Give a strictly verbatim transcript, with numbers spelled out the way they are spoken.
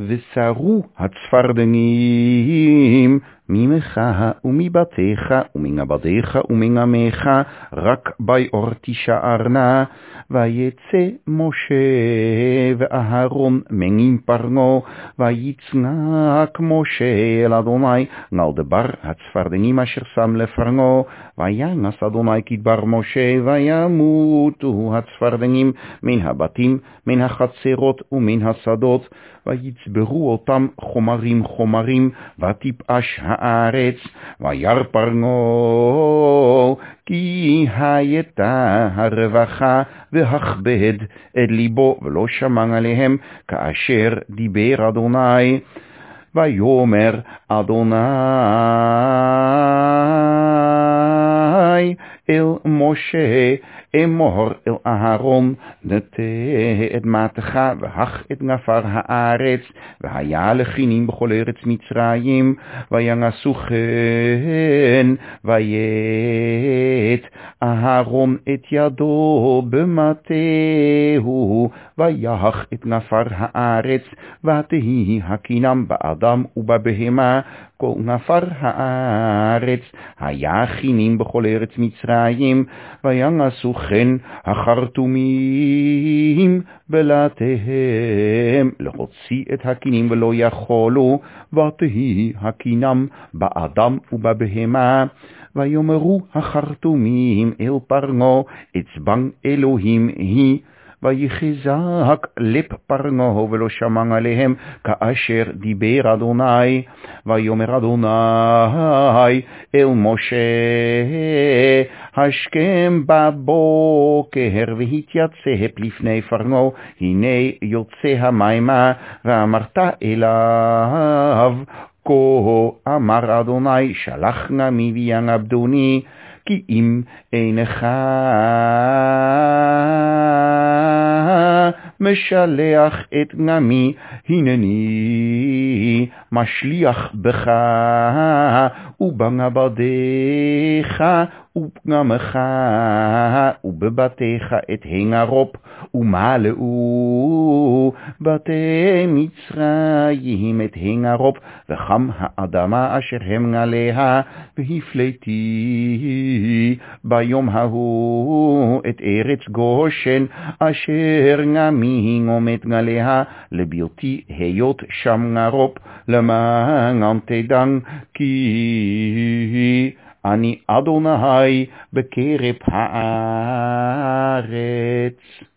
ושרו הצפרדנים ממך ומבתיך ומן עבדיך ומן עמך, רק ביאור תישארנה. ויצא משה ואהרון מנים פרנו, ויצנק משה אל אדוני על דבר הצפרדנים אשר שם לפרנו. וינס אדוני כדבר משה, וימותו הצפרדנים מן הבתים, מן החצרות ומן השדות, ויצברו אותם חומרים חומרים, ותיפש הארץ. וירא פרעה כי הייתה הרווחה, והכבד את ליבו, ולא שמע עליהם כאשר דיבר אדוני. ויאמר אדוני אל משה, אמור אל אהרון, נטה את מעתך והך את נפר הארץ, והיה לחינים בכל ארץ מצרים. וינשו כן, ויית אהרון את ידו במטהו, ויח את נפר הארץ, ותהי הקינם באדם ובבהמה. כל נפר הארץ היה חינים בכל ארץ מצרים. וינשו כן החרטומים בלעתיהם להוציא את הקינים ולא יכולו, ותהי הקינם באדם ובבהמה. ויאמרו החרטומים אל פרעה, אצבע אלוהים היא. ויחזק לב פרעה ולא שמע עליהם כאשר דיבר אדוני. ויאמר אדוני אל משה, השכם בבוקר והתייצב לפני פרעה, הנה יוצא המימה. ואמרת אליו, כה אמר אדוני, שלח נמי וינעבדוני, כי אם אינך משלח את נמי, הנני משליח בך ובעבדיך ובפגמך ובבתיך את הנרופ, ומלאו בתי מצרים את הנרופ, וחם האדמה אשר הם עליה. והפליתי ביום ההוא את ארץ גושן אשר נמי עומד עליה, לבלתי היות שם נרופ, למען תדע כי אני אדוני בקרב הארץ.